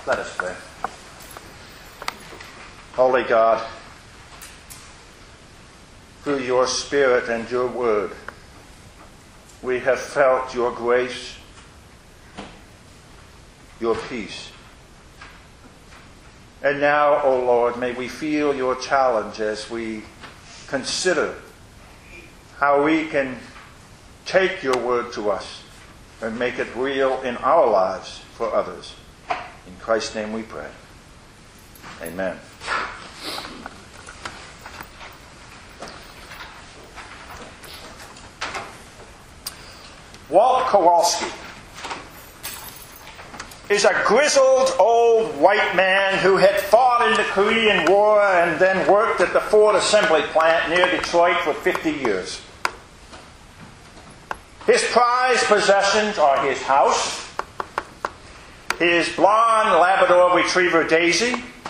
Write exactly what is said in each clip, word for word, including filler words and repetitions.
Let us pray. Holy God, through your Spirit and your word, we have felt your grace, your peace. And now, O Lord, may we feel your challenge as we consider how we can take your word to us and make it real in our lives for others. In Christ's name we pray. Amen. Walt Kowalski is a grizzled old white man who had fought in the Korean War and then worked at the Ford Assembly Plant near Detroit for fifty years. His prized possessions are his house, his blonde Labrador Retriever Daisy,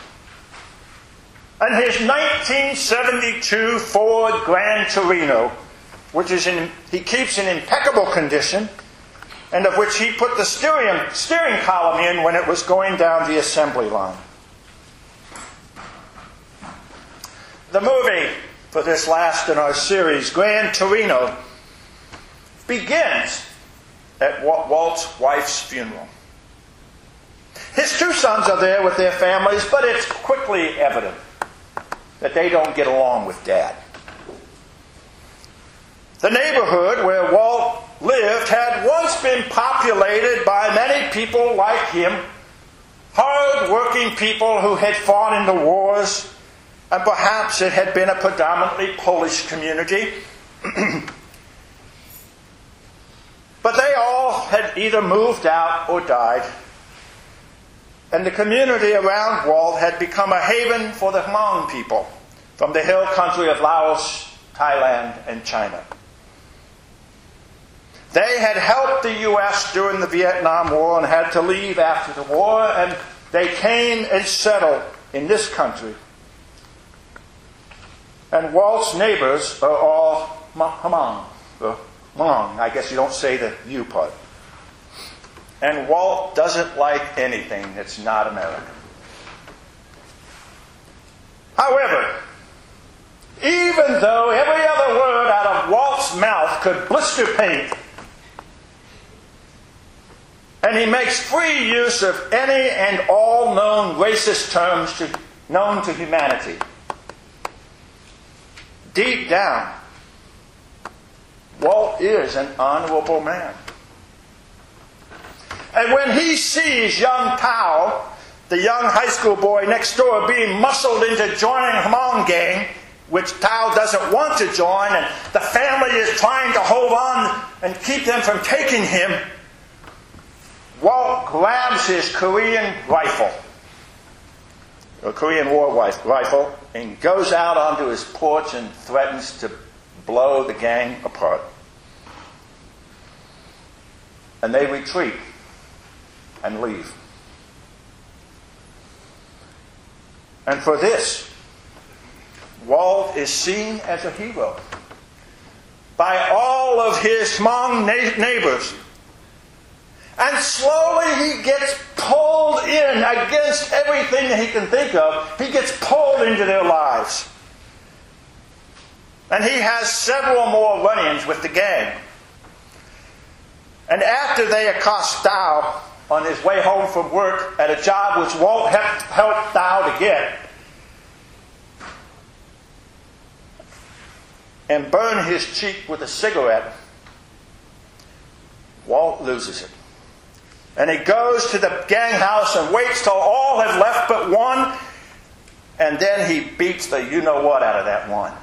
and his nineteen seventy-two Ford Gran Torino, which is in, he keeps in impeccable condition, and of which he put the steering, steering column in when it was going down the assembly line. The movie for this last in our series, Gran Torino, begins at Walt's wife's funeral. His two sons are there with their families, but it's quickly evident that they don't get along with Dad. The neighborhood where Walt lived had once been populated by many people like him, hard-working people who had fought in the wars, and perhaps it had been a predominantly Polish community. But they all had either moved out or died, and the community around Walt had become a haven for the Hmong people from the hill country of Laos, Thailand, and China. They had helped the U S during the Vietnam War and had to leave after the war, and they came and settled in this country. And Walt's neighbors are all Hmong, or Hmong. I guess you don't say the U part. And Walt doesn't like anything that's not American. However, even though every other word out of Walt's mouth could blister paint, and he makes free use of any and all known racist terms to, known to humanity, deep down, Walt is an honorable man. And when he sees young Tao, the young high school boy next door, being muscled into joining Hmong gang, which Tao doesn't want to join, and the family is trying to hold on and keep them from taking him, Walt grabs his Korean rifle, a Korean War rifle, and goes out onto his porch and threatens to blow the gang apart. And they retreat and leave. And for this, Walt is seen as a hero by all of his Hmong na- neighbors. And slowly he gets pulled in against everything that he can think of. He gets pulled into their lives. And he has several more run-ins with the gang. And after they accost Tao on his way home from work at a job which Walt helped, helped Tao to get, and burn his cheek with a cigarette, Walt loses it. And he goes to the gang house and waits till all have left but one, and then he beats the you-know-what out of that one.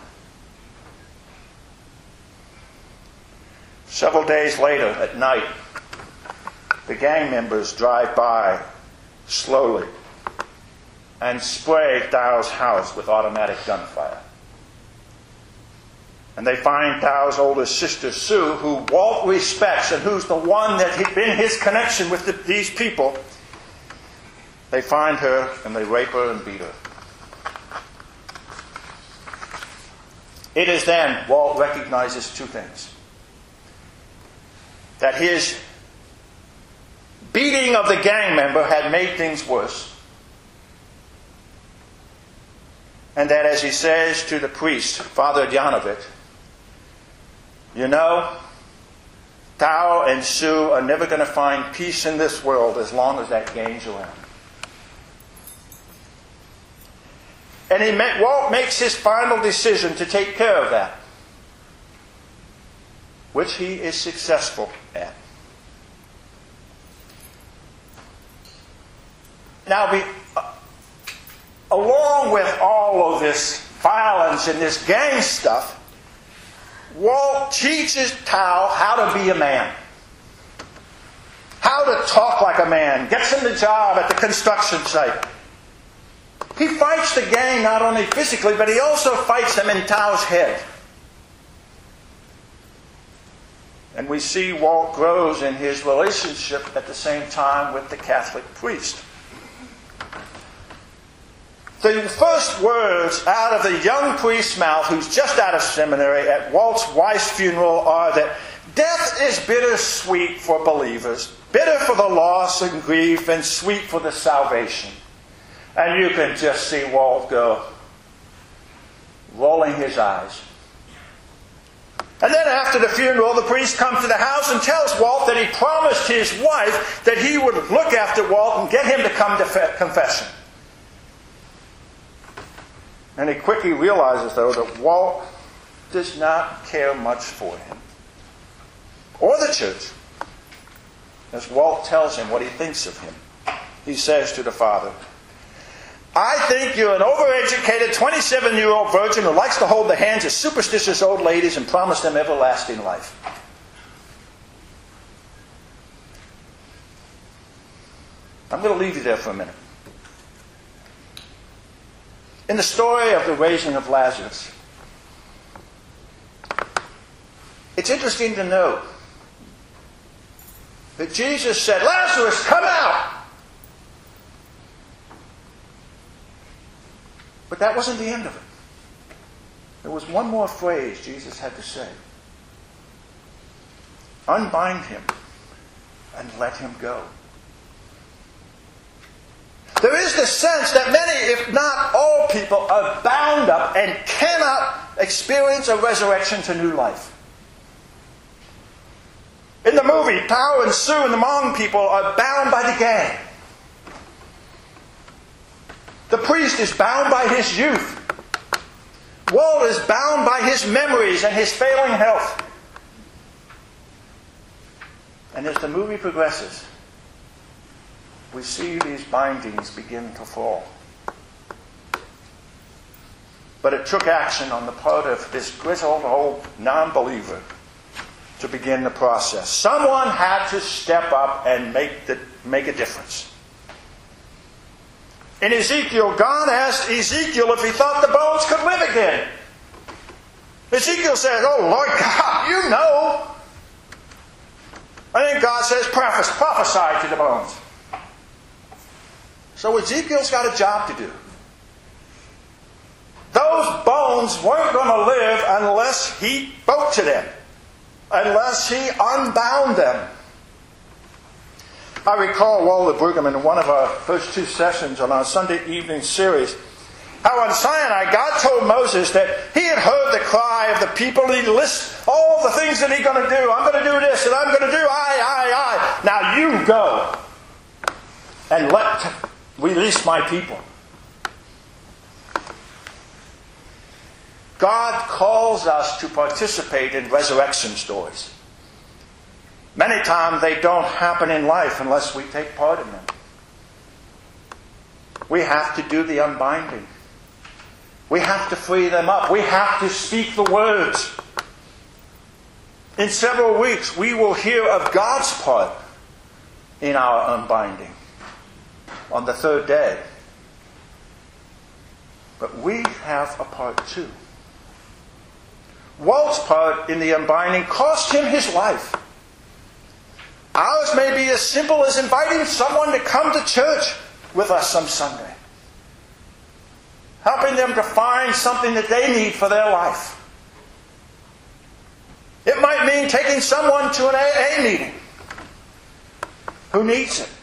Several days later, at night, the gang members drive by slowly and spray Tao's house with automatic gunfire. And they find Tao's oldest sister, Sue, who Walt respects and who's the one that had been his connection with the, these people. They find her and they rape her and beat her. It is then Walt recognizes two things. That his beating of the gang member had made things worse. And that, as he says to the priest, Father Janovic, you know, Tao and Sue are never going to find peace in this world as long as that gang's around. And he make, Walt makes his final decision to take care of that, which he is successful at. Now, we, uh, along with all of this violence and this gang stuff, Walt teaches Tao how to be a man. How to talk like a man. Gets him the job at the construction site. He fights the gang not only physically, but he also fights them in Tao's head. And we see Walt grows in his relationship at the same time with the Catholic priest. The first words out of the young priest's mouth, who's just out of seminary, at Walt's wife's funeral are that death is bittersweet for believers, bitter for the loss and grief, and sweet for the salvation. And you can just see Walt go, rolling his eyes. And then after the funeral, the priest comes to the house and tells Walt that he promised his wife that he would look after Walt and get him to come to confession. And he quickly realizes, though, that Walt does not care much for him or the church, as Walt tells him what he thinks of him. He says to the father, I think you're an overeducated twenty-seven-year-old virgin who likes to hold the hands of superstitious old ladies and promise them everlasting life. I'm going to leave you there for a minute. In the story of the raising of Lazarus, it's interesting to note that Jesus said, Lazarus, come out! But that wasn't the end of it. There was one more phrase Jesus had to say. Unbind him and let him go. There is the sense that many, if not all people, are bound up and cannot experience a resurrection to new life. In the movie, Tao and Sue and the Hmong people are bound by the gang. The priest is bound by his youth. Walt is bound by his memories and his failing health. And as the movie progresses, we see these bindings begin to fall. But it took action on the part of this grizzled old non-believer to begin the process. Someone had to step up and make, the, make a difference. In Ezekiel, God asked Ezekiel if he thought the bones could live again. Ezekiel says, oh Lord God, you know. And then God says, prophesy to the bones. So Ezekiel's got a job to do. Those bones weren't going to live unless he spoke to them, unless he unbound them. I recall Walter Brueggemann in one of our first two sessions on our Sunday evening series, how on Sinai God told Moses that he had heard the cry of the people and he lists all the things that he's going to do. I'm going to do this and I'm going to do I, I, I. Now you go and let release my people. God calls us to participate in resurrection stories. Many times they don't happen in life unless we take part in them. We have to do the unbinding. We have to free them up. We have to speak the words. In several weeks, we will hear of God's part in our unbinding on the third day. But we have a part too. Walt's part in the unbinding cost him his life. Ours may be as simple as inviting someone to come to church with us some Sunday. Helping them to find something that they need for their life. It might mean taking someone to an A A meeting. Who needs it?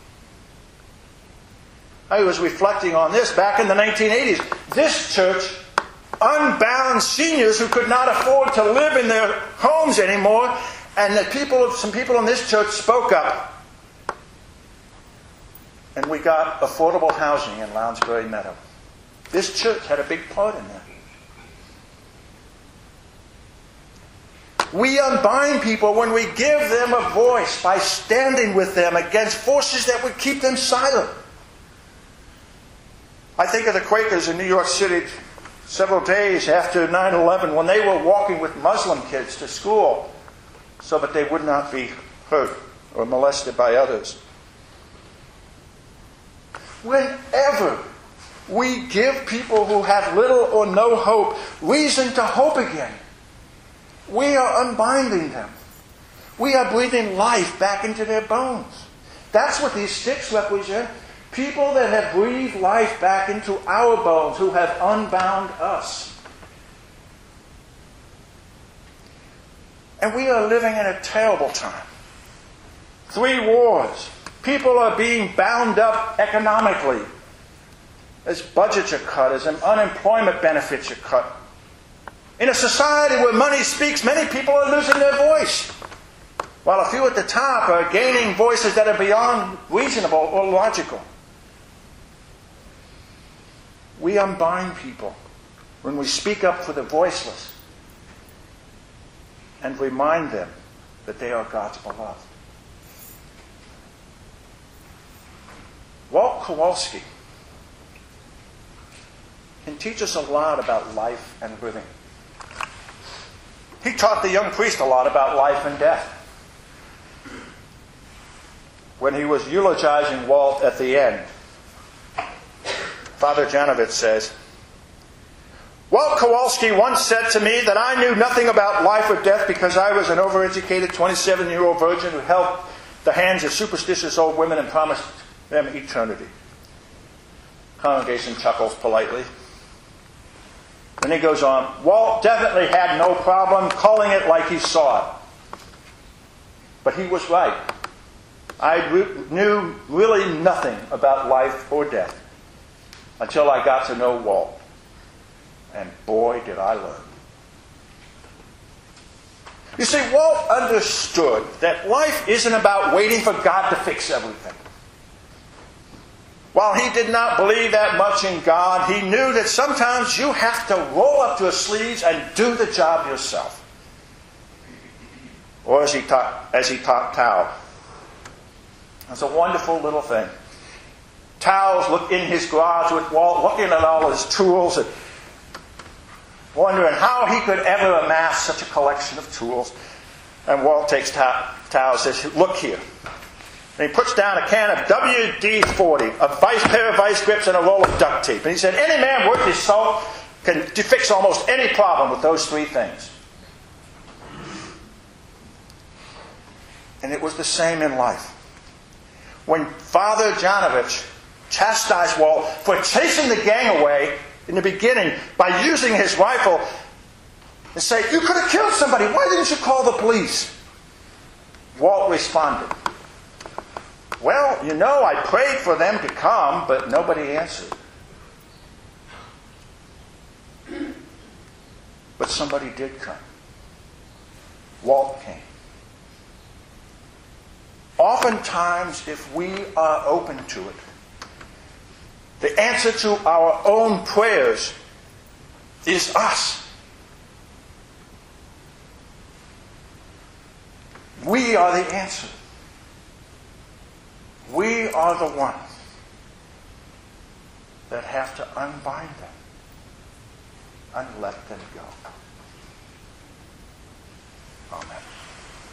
I was reflecting on this back in the nineteen eighties. This church unbound seniors who could not afford to live in their homes anymore, and the people, some people in this church spoke up. And we got affordable housing in Lounsbury Meadow. This church had a big part in that. We unbind people when we give them a voice by standing with them against forces that would keep them silent. I think of the Quakers in New York City several days after nine eleven when they were walking with Muslim kids to school so that they would not be hurt or molested by others. Whenever we give people who have little or no hope reason to hope again, we are unbinding them. We are breathing life back into their bones. That's what these sticks represent. People that have breathed life back into our bones, who have unbound us. And we are living in a terrible time. Three wars. People are being bound up economically as budgets are cut, as unemployment benefits are cut. In a society where money speaks, many people are losing their voice, while a few at the top are gaining voices that are beyond reasonable or logical. We unbind people when we speak up for the voiceless and remind them that they are God's beloved. Walt Kowalski can teach us a lot about life and living. He taught the young priest a lot about life and death. When he was eulogizing Walt at the end, Father Janovich says, Walt Kowalski once said to me that I knew nothing about life or death because I was an overeducated twenty-seven-year-old virgin who held the hands of superstitious old women and promised them eternity. Congregation chuckles politely. Then he goes on, Walt definitely had no problem calling it like he saw it. But he was right. I re- knew really nothing about life or death until I got to know Walt. And boy, did I learn. You see, Walt understood that life isn't about waiting for God to fix everything. While he did not believe that much in God, he knew that sometimes you have to roll up your sleeves and do the job yourself. Or as he taught, as he taught Tao. That's a wonderful little thing. Tao's look in his garage with Walt, looking at all his tools and wondering how he could ever amass such a collection of tools. And Walt takes Tao, Tao and says, look here. And he puts down a can of W D forty, a vice, pair of vice grips, and a roll of duct tape. And he said, any man worth his salt can fix almost any problem with those three things. And it was the same in life. When Father Janovich chastised Walt for chasing the gang away in the beginning by using his rifle and say, you could have killed somebody. Why didn't you call the police? Walt responded, well, you know, I prayed for them to come, but nobody answered. But somebody did come. Walt came. Oftentimes, if we are open to it, the answer to our own prayers is us. We are the answer. We are the ones that have to unbind them and let them go. Amen.